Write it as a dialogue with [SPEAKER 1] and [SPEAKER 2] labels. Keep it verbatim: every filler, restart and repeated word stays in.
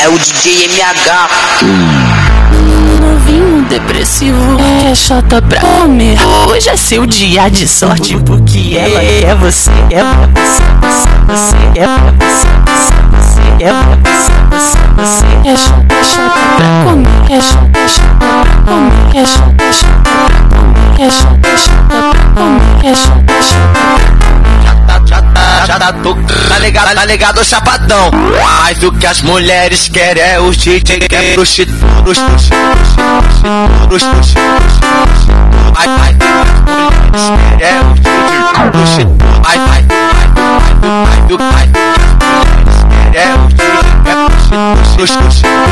[SPEAKER 1] É o D J M H.
[SPEAKER 2] Novinho depressivo, é chata pra comer. Hoje é seu dia de sorte, porque ela é você, é você, você é você, você é você, você é chata, chata pra comer, é chata, chata pra comer, é chata, chata pra comer, é chata, chata pra comer, é chata, chata pra comer.
[SPEAKER 3] Já tá tocando, tá ligado, tá ligado, chapadão. Mas o que as mulheres querem é os D J que é prostituto, prostituto, prostituto. Mas o que as mulheres querem é os D J prostituto. Mas o que as mulheres querem é os D J que é prostituto.